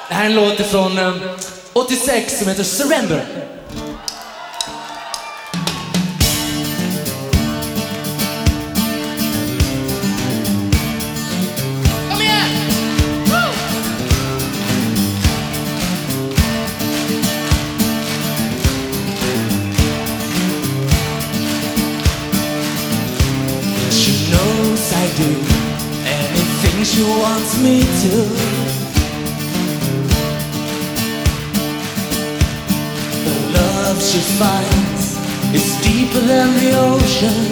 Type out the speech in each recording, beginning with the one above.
Det här är en låt från 86 som heter Surrender. Kom igen! Woo! She knows I do anything she wants me to. She finds it's deeper than the ocean.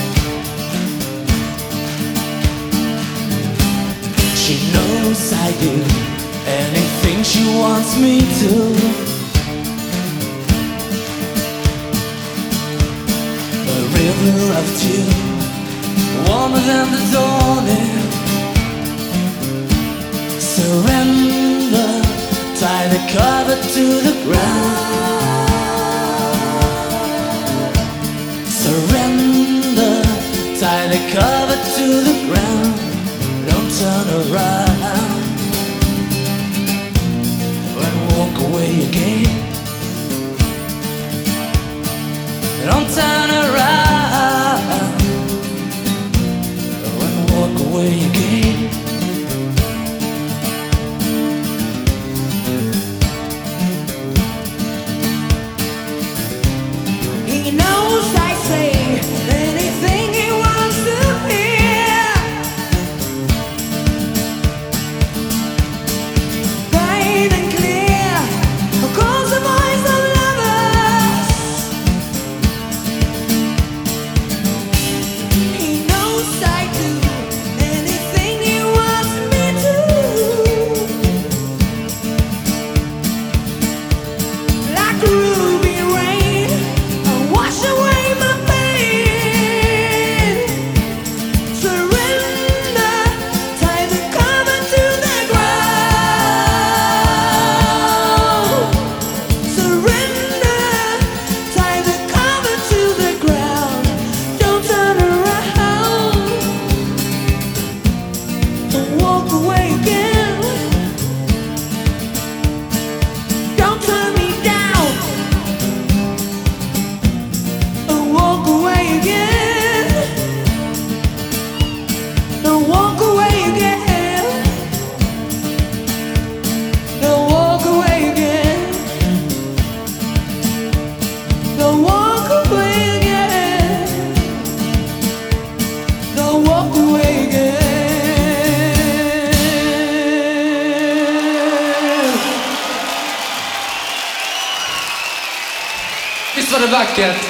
She knows I do anything she wants me to. A river of dew, warmer than the dawning. Surrender, tie the cover to the ground. Surrender, tie the cover to the ground. Don't turn around and walk away again. Don't turn around and walk away again. He knows I say anything he wants to hear. Bright and clear, calls the voice of lovers. He knows I do anything he wants me to. Like ruby rain, wash away my pain. Surrender, tie the cover to the ground. Surrender, tie the cover to the ground. Don't turn around and walk away again. Don't turn me down and walk away again. And walk away again. And walk away again. And walk away again. And walk away again. Visst var det vackert?